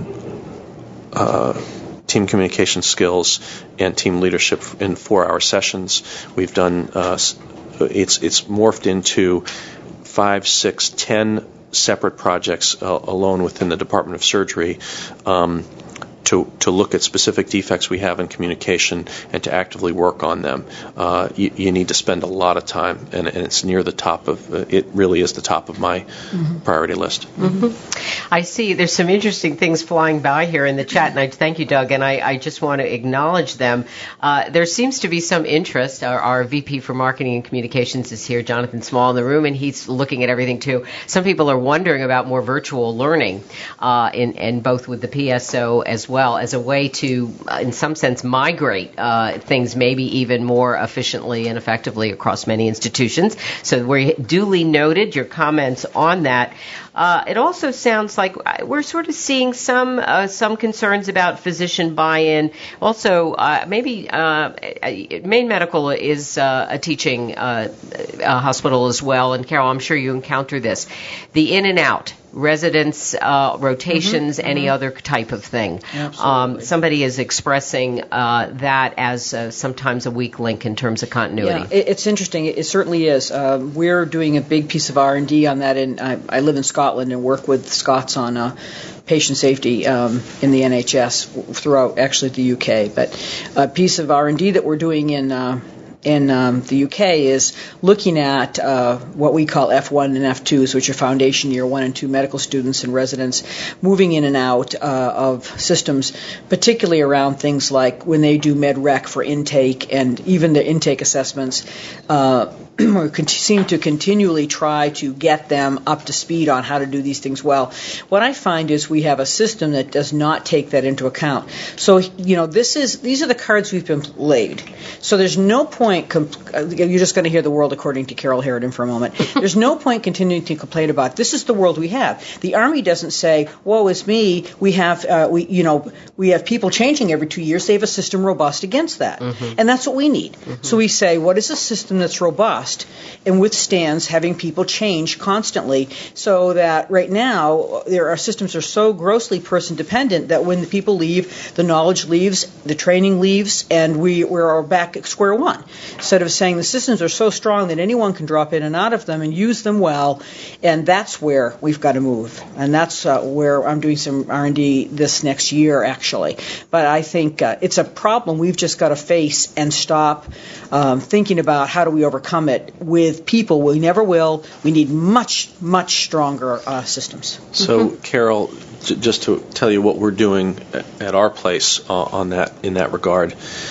uh, team communication skills and team leadership in four-hour sessions. We've done uh, it's it's morphed into five, six, ten separate projects uh, alone within the Department of Surgery. Um, To, to look at specific defects we have in communication and to actively work on them. Uh, you, you need to spend a lot of time, and, and it's near the top of, uh, it really is the top of my mm-hmm. priority list. Mm-hmm. I see there's some interesting things flying by here in the chat, and I thank you, Doug, and I, I just want to acknowledge them. Uh, there seems to be some interest. Our, our V P for Marketing and Communications is here, Jonathan Small, in the room, and he's looking at everything too. Some people are wondering about more virtual learning, uh, in, in both with the P S O as well. Well, as a way to, uh, in some sense, migrate uh, things maybe even more efficiently and effectively across many institutions. So we're duly noted your comments on that. Uh, it also sounds like we're sort of seeing some uh, some concerns about physician buy-in. Also, uh, maybe uh, Maine Medical is uh, a teaching uh, a hospital as well. And Carol, I'm sure you encounter this: the in and out. Residents, uh, rotations, mm-hmm, any mm-hmm. other type of thing. Um, somebody is expressing uh, that as uh, sometimes a weak link in terms of continuity. Yeah, it, it's interesting. It, it certainly is. Um, we're doing a big piece of R and D on that, and I, I live in Scotland and work with Scots on uh, patient safety um, in the N H S throughout, actually, the U K. But a piece of R and D that we're doing in uh, in um, the U K is looking at uh, what we call F one and F twos, which are foundation year one and two medical students and residents moving in and out uh, of systems, particularly around things like when they do med rec for intake and even the intake assessments. Uh, we seem to continually try to get them up to speed on how to do these things well. What I find is we have a system that does not take that into account. So, you know, this is these are the cards we've been laid. So there's no point, comp- you're just going to hear the world according to Carol Harridan for a moment. There's no point continuing to complain about this is the world we have. The Army doesn't say, woe is me, we have, uh, we, you know, we have people changing every two years. They have a system robust against that. Mm-hmm. And that's what we need. Mm-hmm. So we say, what is a system that's robust and withstands having people change constantly, so that right now there are systems that are so grossly person dependent that when the people leave, the knowledge leaves, the training leaves, and we, we're back at square one. Instead of saying the systems are so strong that anyone can drop in and out of them and use them well, and that's where we've got to move. And that's uh, where I'm doing some R and D this next year, actually. But I think uh, it's a problem we've just got to face and stop um, thinking about how do we overcome it with people. We never will. We need much, much stronger uh, systems. So, Mm-hmm. Carol, j- just to tell you what we're doing at our place uh, on that in that regard.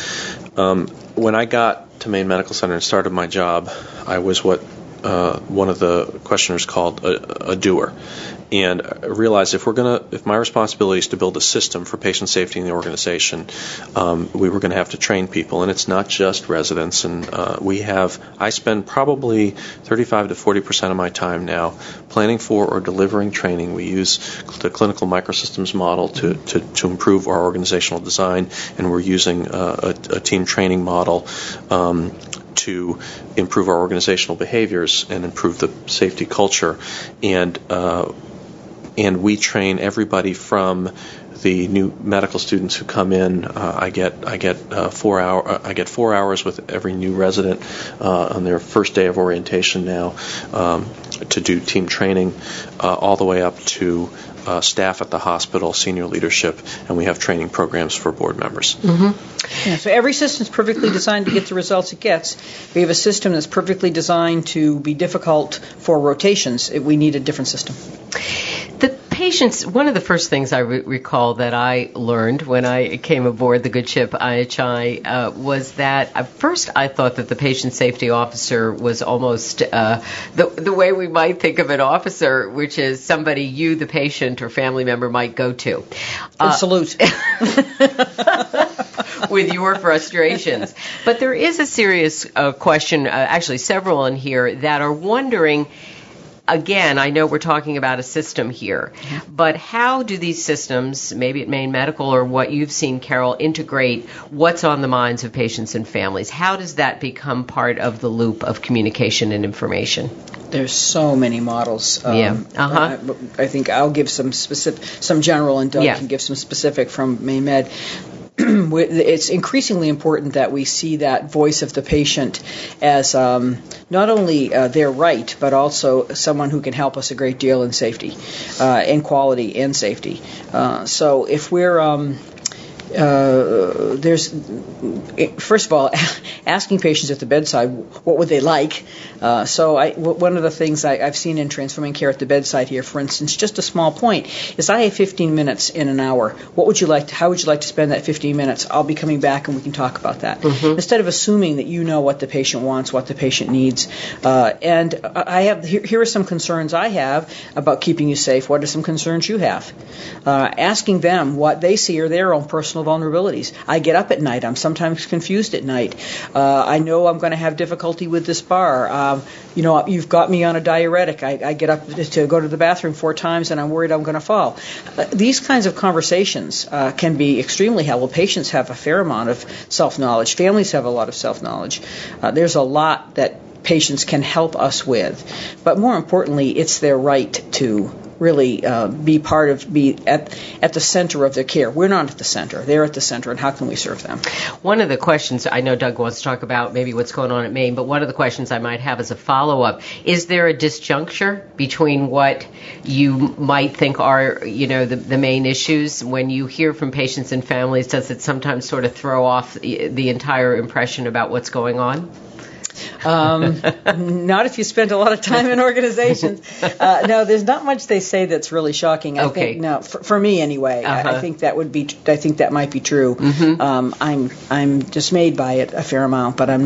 Um, when I got to Maine Medical Center and started my job, I was what uh, one of the questioners called a, a doer. And I realized if we're gonna, if my responsibility is to build a system for patient safety in the organization, um, we were going to have to train people, and it's not just residents. And uh, we have, I spend probably thirty-five to forty percent of my time now planning for or delivering training. We use the clinical microsystems model to to, to improve our organizational design, and we're using uh, a, a team training model. Um, to improve our organizational behaviors and improve the safety culture. And uh, and we train everybody from the new medical students who come in. Uh, I get I get uh, four hour uh, I get four hours with every new resident uh, on their first day of orientation now um, to do team training, uh, all the way up to Uh, staff at the hospital, senior leadership, and we have training programs for board members. Mm-hmm. Yeah, so every system is perfectly designed to get the results it gets. We have a system that's perfectly designed to be difficult for rotations. We need a different system. The patients, one of the first things I re- recall that I learned when I came aboard the good ship I H I uh, was that at first I thought that the patient safety officer was almost uh, the, the way we might think of an officer, which is somebody you, the patient or family member, might go to. And uh, salute. With your frustrations. But there is a serious uh, question, uh, actually several in here, that are wondering, again, I know we're talking about a system here, but how do these systems, maybe at Maine Medical or what you've seen, Carol, integrate what's on the minds of patients and families? How does that become part of the loop of communication and information? There's so many models. Um, yeah. Uh-huh. I, I think I'll give some specific, some general, and Doug yeah. can give some specific from Maine Med. It's increasingly important that we see that voice of the patient as um, not only uh, their right, but also someone who can help us a great deal in safety, uh, in quality and safety. Uh, so if we're um, uh, there's first of all asking patients at the bedside what would they like. Uh, so I, w- one of the things I, I've seen in transforming care at the bedside here, for instance, just a small point, is I have fifteen minutes in an hour. What would you like to, how would you like to spend that fifteen minutes? I'll be coming back and we can talk about that. Mm-hmm. Instead of assuming that you know what the patient wants, what the patient needs. Uh, and I have, here, here are some concerns I have about keeping you safe. What are some concerns you have? Uh, asking them what they see are their own personal vulnerabilities. I get up at night. I'm sometimes confused at night. Uh, I know I'm going to have difficulty with this bar. Um, you know, you've got me on a diuretic. I, I get up to go to the bathroom four times and I'm worried I'm going to fall. Uh, these kinds of conversations uh, can be extremely helpful. Patients have a fair amount of self-knowledge. Families have a lot of self-knowledge. Uh, there's a lot that patients can help us with. But more importantly, it's their right to really uh, be part of, be at at the center of their care. We're not at the center. They're at the center, and how can we serve them? One of the questions, I know Doug wants to talk about maybe what's going on at Maine, but one of the questions I might have as a follow-up, is there a disjuncture between what you might think are, you know, the, the main issues? When you hear from patients and families, does it sometimes sort of throw off the, the entire impression about what's going on? Um, not if you spend a lot of time in organizations. Uh, no, there's not much they say that's really shocking. I okay. think, no, for, for me anyway, uh-huh. I, I think that would be. I think that might be true. Mm-hmm. Um, I'm I'm dismayed by it a fair amount, but I'm not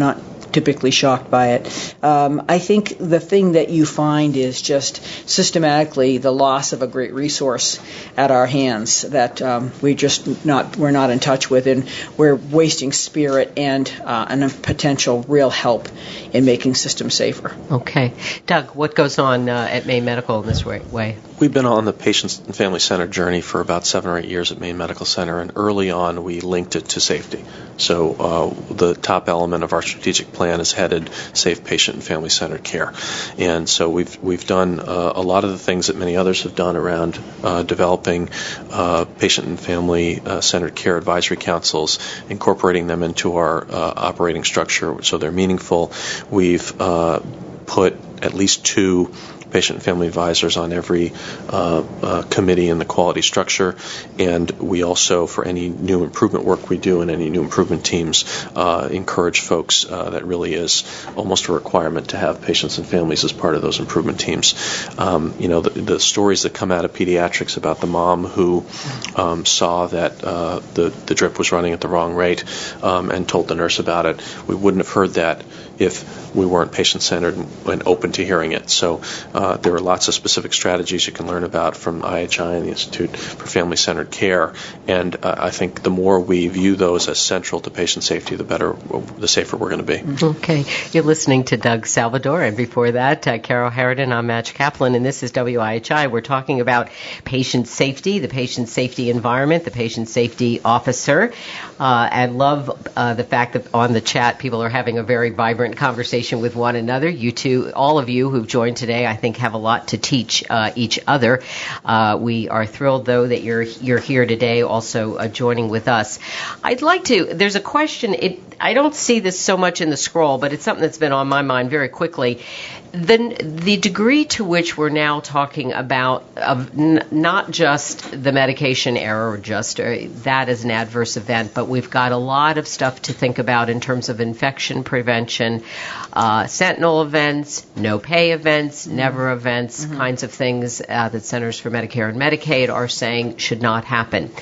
typically shocked by it. Um, I think the thing that you find is just systematically the loss of a great resource at our hands that um, we just not we're not in touch with, and we're wasting spirit and uh, and a potential real help in making systems safer. Okay, Doug, what goes on uh, at Maine Medical in this way? We've been on the patient and family centered journey for about seven or eight years at Maine Medical Center, and early on we linked it to safety. So uh, the top element of our strategic plan is headed safe patient and family centered care, and so we've we've done uh, a lot of the things that many others have done around uh, developing uh, patient and family uh, centered care advisory councils, incorporating them into our uh, operating structure so they're meaningful. We've uh, put at least two patient and family advisors on every uh, uh, committee in the quality structure, and we also, for any new improvement work we do and any new improvement teams, uh, encourage folks uh, that really is almost a requirement to have patients and families as part of those improvement teams. Um, you know, the, the stories that come out of pediatrics about the mom who um, saw that uh, the, the drip was running at the wrong rate um, and told the nurse about it, we wouldn't have heard that if we weren't patient-centered and open to hearing it. So uh, there are lots of specific strategies you can learn about from I H I and the Institute for Family-Centered Care, and uh, I think the more we view those as central to patient safety, the better, the safer we're going to be. Okay. You're listening to Doug Salvador, and before that, uh, Carol Harridan. I'm Madge Kaplan, and this is W I H I. We're talking about patient safety, the patient safety environment, the patient safety officer. Uh, I love uh, the fact that on the chat people are having a very vibrant conversation with one another. You two, all of you who've joined today, I think have a lot to teach uh, each other. Uh, we are thrilled, though, that you're you're here today, also uh, joining with us. I'd like to. There's a question. It, I don't see this so much in the scroll, but it's something that's been on my mind very quickly. The the degree to which we're now talking about of n- not just the medication error, or just uh, that as an adverse event, but we've got a lot of stuff to think about in terms of infection prevention, uh, sentinel events, no pay events, mm-hmm. never events, mm-hmm. kinds of things uh, that Centers for Medicare and Medicaid are saying should not happen.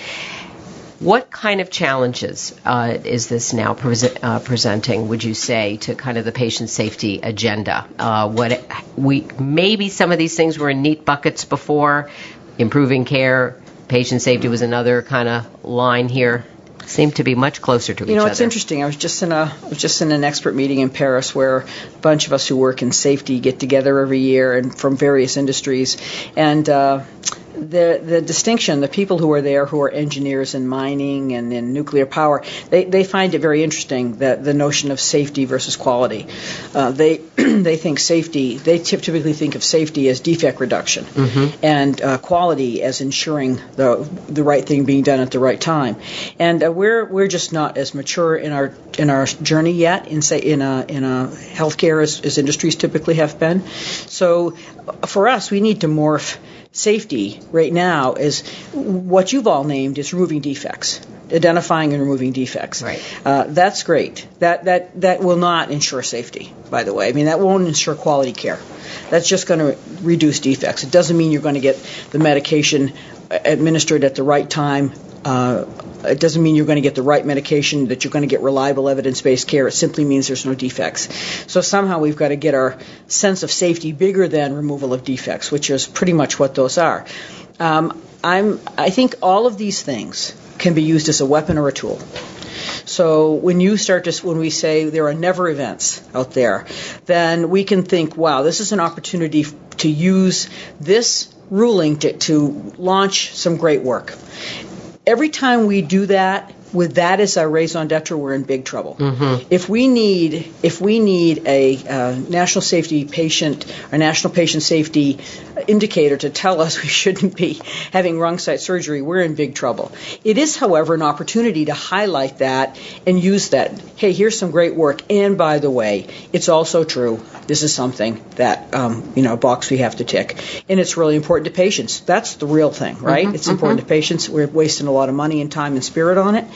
What kind of challenges uh, is this now pre- uh, presenting, would you say, to kind of the patient safety agenda? Uh, what we maybe some of these things were in neat buckets before. Improving care, patient safety was another kind of line here. Seem to be much closer to each other. You know, it's interesting. I was just in a I was just in an expert meeting in Paris where a bunch of us who work in safety get together every year and from various industries, and uh, the the distinction, the people who are there who are engineers in mining and in nuclear power, they, they find it very interesting that the notion of safety versus quality. Uh, they they think safety, they typically think of safety as defect reduction, mm-hmm. and uh, quality as ensuring the the right thing being done at the right time. And uh, we're we're just not as mature in our in our journey yet in say in a in a healthcare as, as industries typically have been. So for us, we need to morph safety right now is what you've all named is removing defects, identifying and removing defects. Right. Uh, that's great. That that that will not ensure safety, by the way. I mean, that won't ensure quality care. That's just going to reduce defects. It doesn't mean you're going to get the medication administered at the right time. Uh, it doesn't mean you're going to get the right medication, that you're going to get reliable evidence-based care. It simply means there's no defects. So somehow we've got to get our sense of safety bigger than removal of defects, which is pretty much what those are. Um, I'm, I think all of these things can be used as a weapon or a tool. So when you start to, when we say there are never events out there, then we can think, wow, this is an opportunity to use this ruling to, to launch some great work. Every time we do that, with that as our raison d'etre, we're in big trouble. Mm-hmm. If we need, if we need a uh, national safety patient or national patient safety indicator to tell us we shouldn't be having wrong site surgery, we're in big trouble. It is, however, an opportunity to highlight that and use that. Hey, here's some great work, and by the way, it's also true. This is something that um, you know, a box we have to tick, and it's really important to patients. That's the real thing, right? Mm-hmm. It's important mm-hmm. to patients. We're wasting a lot of money and time and spirit on it.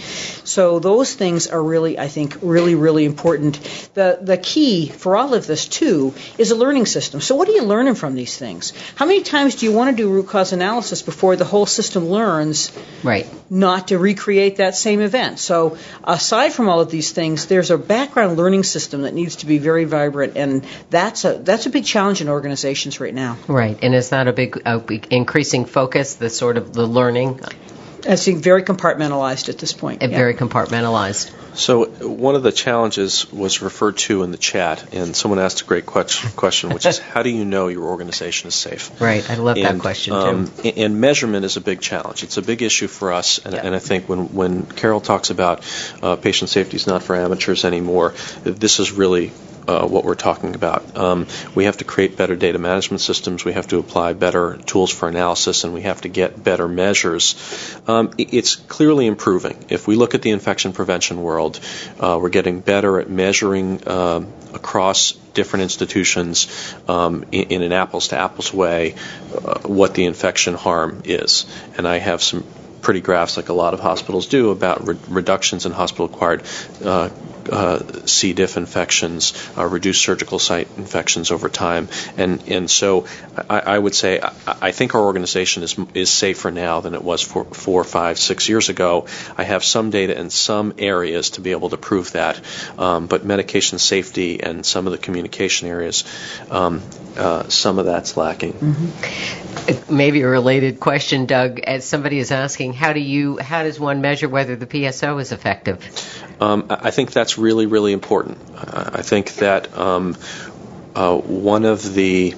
So those things are really, I think, really, really important. The the key for all of this, too, is a learning system. So what are you learning from these things? How many times do you want to do root cause analysis before the whole system learns right. not to recreate that same event? So aside from all of these things, there's a background learning system that needs to be very vibrant, and that's a that's a big challenge in organizations right now. Right, and is that a big, a big increasing focus, the sort of the learning? I think very compartmentalized at this point. And yeah. Very compartmentalized. So one of the challenges was referred to in the chat, and someone asked a great question, which is, how do you know your organization is safe? Right, I love and, that question, um, too. And measurement is a big challenge. It's a big issue for us, and, yeah. and I think when, when Carol talks about uh, patient safety is not for amateurs anymore, this is really Uh, what we're talking about. Um, we have to create better data management systems. We have to apply better tools for analysis, and we have to get better measures. Um, it's clearly improving. If we look at the infection prevention world, uh, we're getting better at measuring uh, across different institutions um, in, in an apples-to-apples way uh, what the infection harm is. And I have some pretty graphs, like a lot of hospitals do, about re- reductions in hospital-acquired uh, uh, C. diff infections, uh, reduced surgical site infections over time, and and so I, I would say I, I think our organization is is safer now than it was four, four, five, six years ago. I have some data in some areas to be able to prove that, um, but medication safety and some of the communication areas, um, uh, some of that's lacking. Mm-hmm. Maybe a related question, Doug, as somebody is asking, how do you how does one measure whether the P S O is effective? Um, I think that's really, really important. I think that um, uh, one of the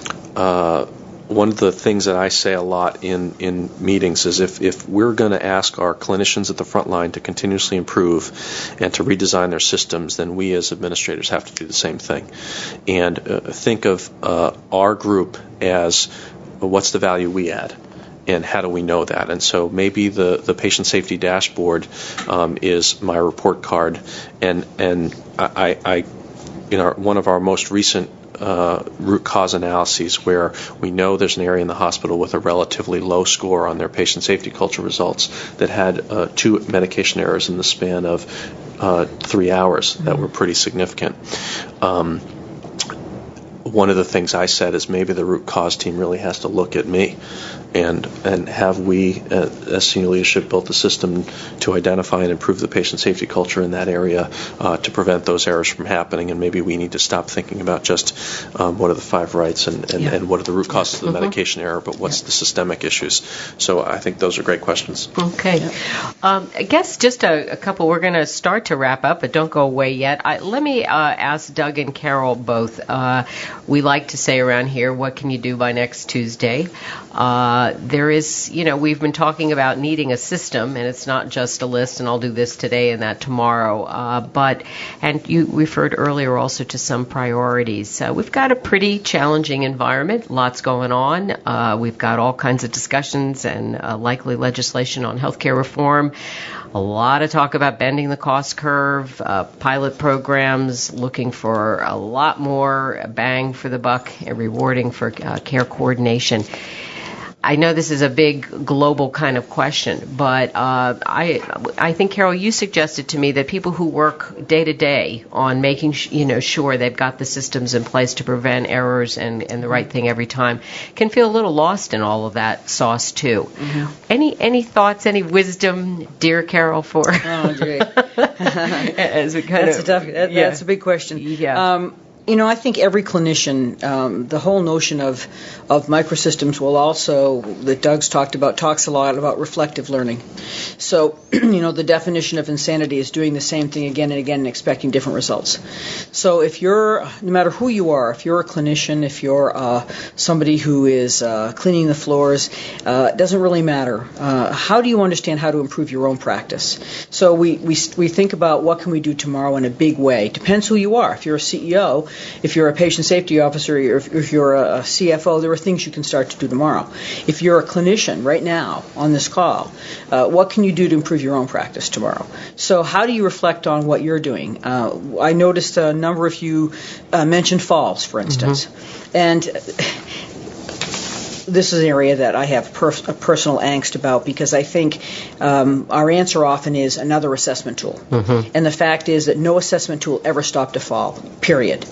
uh, one of the things that I say a lot in, in meetings is if, if we're going to ask our clinicians at the front line to continuously improve and to redesign their systems, then we as administrators have to do the same thing. And uh, think of uh, our group as what's the value we add, and how do we know that? And so maybe the, the patient safety dashboard um, is my report card, and and I, I in our one of our most recent uh, root cause analyses where we know there's an area in the hospital with a relatively low score on their patient safety culture results that had uh, two medication errors in the span of uh, three hours that were pretty significant. Um, One of the things I said is maybe the root cause team really has to look at me and and have we, uh, as senior leadership, built the system to identify and improve the patient safety culture in that area uh, to prevent those errors from happening, and maybe we need to stop thinking about just um, what are the five rights and, and, yeah. and what are the root causes of the mm-hmm. medication error, but what's yeah. the systemic issues. So I think those are great questions. Okay. Yeah. Um, I guess just a, a couple, we're going to start to wrap up, but don't go away yet. I, let me uh, ask Doug and Carol both. Uh, we like to say around here, what can you do by next Tuesday? Uh, there is, you know, we've been talking about needing a system, and it's not just a list, and I'll do this today and that tomorrow. Uh, but, and you referred earlier also to some priorities. Uh, we've got a pretty challenging environment, lots going on. Uh, we've got all kinds of discussions and uh, likely legislation on healthcare reform. A lot of talk about bending the cost curve, uh, pilot programs, looking for a lot more bang for the buck and rewarding for uh, care coordination. I know this is a big global kind of question, but uh, I I think, Carol, you suggested to me that people who work day to day on making sh- you know sure they've got the systems in place to prevent errors and, and the right thing every time can feel a little lost in all of that sauce too. Mm-hmm. Any any thoughts, any wisdom, dear Carol, for oh, gee. as we kind that's of a tough, that, yeah. that's a big question. Yeah. Um, You know, I think every clinician, um, the whole notion of, of microsystems will also, that Doug's talked about, talks a lot about reflective learning. So, you know, the definition of insanity is doing the same thing again and again and expecting different results. So if you're, no matter who you are, if you're a clinician, if you're uh, somebody who is uh, cleaning the floors, uh, it doesn't really matter. Uh, how do you understand how to improve your own practice? So we, we, we think about what can we do tomorrow in a big way. Depends who you are. If you're a C E O, if you're a patient safety officer, or if, if you're a C F O, there are things you can start to do tomorrow. If you're a clinician right now on this call, uh, what can you do to improve your own practice tomorrow? So how do you reflect on what you're doing? Uh, I noticed a number of you uh, mentioned falls, for instance. Mm-hmm. And this is an area that I have pers- a personal angst about, because I think um, our answer often is another assessment tool. Mm-hmm. And the fact is that no assessment tool ever stopped a fall, period.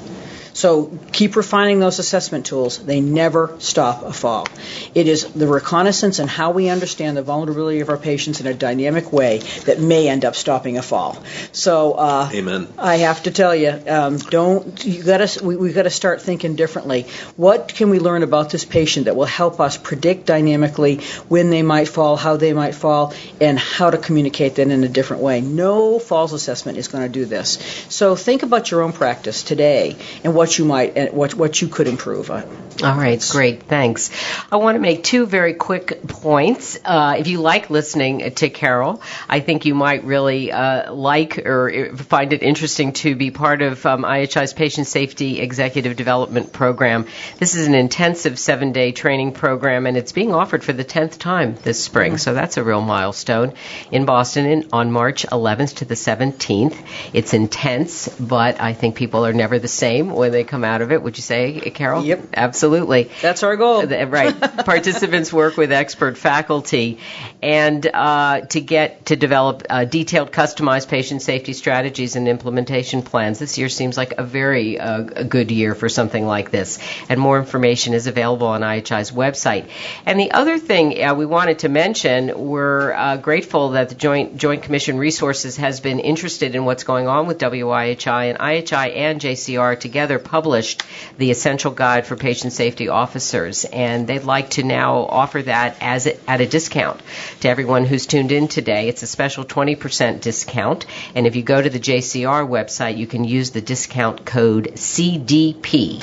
So keep refining those assessment tools. They never stop a fall. It is the reconnaissance and how we understand the vulnerability of our patients in a dynamic way that may end up stopping a fall. So uh, Amen. I have to tell you, um, don't you got to we, we got to start thinking differently. What can we learn about this patient that will help us predict dynamically when they might fall, how they might fall, and how to communicate that in a different way? No falls assessment is going to do this. So think about your own practice today and what What you might, what what you could improve on. All right, great, thanks. I want to make two very quick points. Uh, if you like listening to Carol, I think you might really uh, like or find it interesting to be part of um, I H I's Patient Safety Executive Development Program. This is an intensive seven-day training program, and it's being offered for the tenth time this spring, mm-hmm. so that's a real milestone in Boston in, on March eleventh to the seventeenth. It's intense, but I think people are never the same when they come out of it. Would you say, Carol? Yep. Absolutely. That's our goal. Right. Participants work with expert faculty and uh, to get to develop uh, detailed, customized patient safety strategies and implementation plans. This year seems like a very uh, a good year for something like this. And more information is available on I H I's website. And the other thing uh, we wanted to mention, we're uh, grateful that the Joint Joint Commission Resources has been interested in what's going on with W I H I, and I H I and J C R together published the Essential Guide for Patient Safety Officers, and they'd like to now offer that as a, at a discount to everyone who's tuned in today. It's a special twenty percent discount, and if you go to the J C R website, you can use the discount code C D P.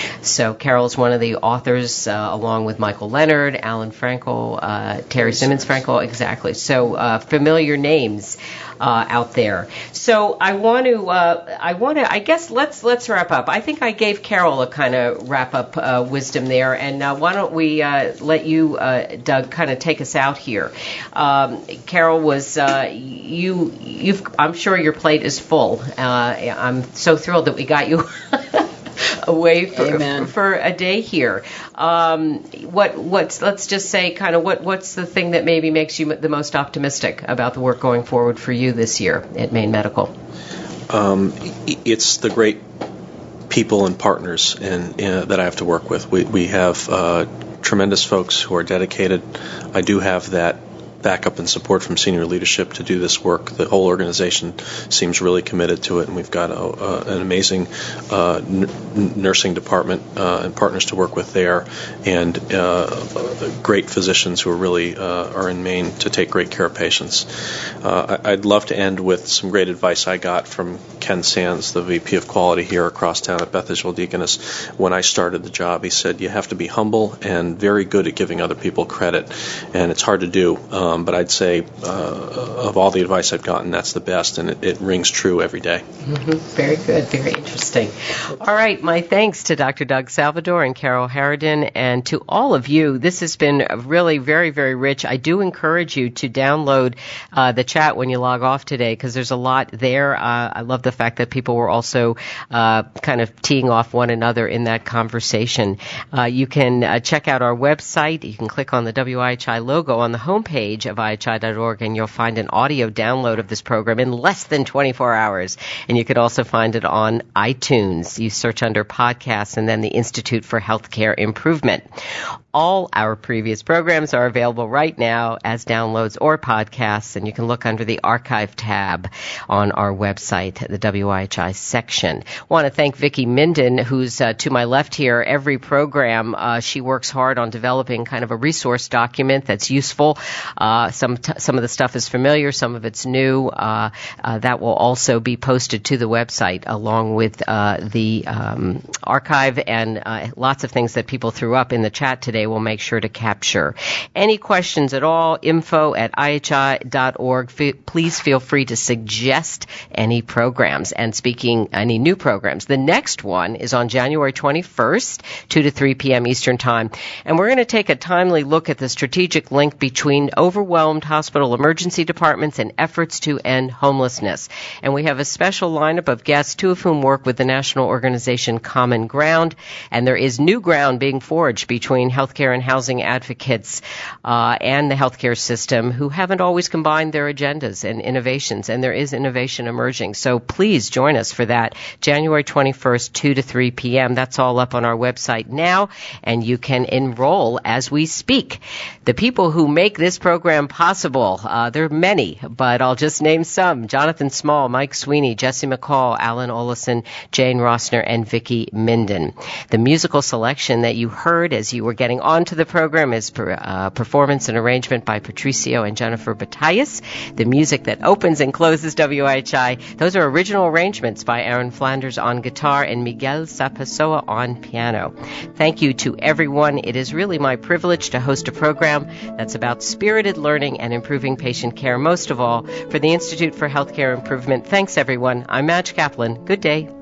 So Carol's one of the authors, uh, along with Michael Leonard, Alan Frankel, uh, Terry Simmons Frankel, exactly. So uh, familiar names Uh, out there. So I want to, uh, I want to, I guess let's let's wrap up. I think I gave Carol a kind of wrap up uh, wisdom there, and uh, why don't we uh, let you, uh, Doug, kind of take us out here. Um, Carol was, uh, you, you've, I'm sure your plate is full. Uh, I'm so thrilled that we got you. away for, for, for a day here. Um, what what's let's just say kind of what what's the thing that maybe makes you the most optimistic about the work going forward for you this year at Maine Medical? Um, it's the great people and partners and uh, that I have to work with. We we have uh, tremendous folks who are dedicated. I do have that backup and support from senior leadership to do this work. The whole organization seems really committed to it, and we've got a, uh, an amazing uh, n- nursing department uh, and partners to work with there, and uh, great physicians who are really uh, are in Maine to take great care of patients. Uh, I'd love to end with some great advice I got from Ken Sands, the V P of Quality here across town at Beth Israel Deaconess. When I started the job, he said, you have to be humble and very good at giving other people credit, and it's hard to do. Um, Um, but I'd say uh, of all the advice I've gotten, that's the best, and it, it rings true every day. Mm-hmm. Very good. Very interesting. All right. My thanks to Doctor Doug Salvador and Carol Harridan, and to all of you. This has been really very, very rich. I do encourage you to download uh, the chat when you log off today, because there's a lot there. Uh, I love the fact that people were also uh, kind of teeing off one another in that conversation. Uh, you can uh, check out our website. You can click on the W I H I logo on the homepage of I H I dot org, and you'll find an audio download of this program in less than twenty-four hours. And you could also find it on iTunes. You search under podcasts and then the Institute for Healthcare Improvement. All our previous programs are available right now as downloads or podcasts, and you can look under the archive tab on our website, the W I H I section. I want to thank Vicki Minden, who's uh, to my left here. Every program, uh, she works hard on developing kind of a resource document that's useful. Uh, some t- some of the stuff is familiar, some of it's new. Uh, uh, that will also be posted to the website along with uh, the um, archive, and uh, lots of things that people threw up in the chat today we'll make sure to capture. Any questions at all, info at I H I dot org. F- please feel free to suggest any programs. And speaking, any new programs. The next one is on January twenty-first, two to three p.m. Eastern Time. And we're going to take a timely look at the strategic link between overwhelmed hospital emergency departments and efforts to end homelessness. And we have a special lineup of guests, two of whom work with the national organization Common Ground. And there is new ground being forged between health healthcare and housing advocates uh, and the healthcare system who haven't always combined their agendas and innovations, and there is innovation emerging. So please join us for that, January twenty-first, two to three p.m. That's all up on our website now, and you can enroll as we speak. The people who make this program possible, uh, there are many, but I'll just name some: Jonathan Small, Mike Sweeney, Jesse McCall, Alan Olison, Jane Rossner, and Vicki Minden. The musical selection that you heard as you were getting onto the program is per, uh, performance and arrangement by Patricio and Jennifer Batias. The music that opens and closes W I H I, those are original arrangements by Aaron Flanders on guitar and Miguel Sapasoa on piano. Thank you to everyone. It is really my privilege to host a program that's about spirited learning and improving patient care. Most of all, for the Institute for Healthcare Improvement. Thanks, everyone. I'm Madge Kaplan. Good day.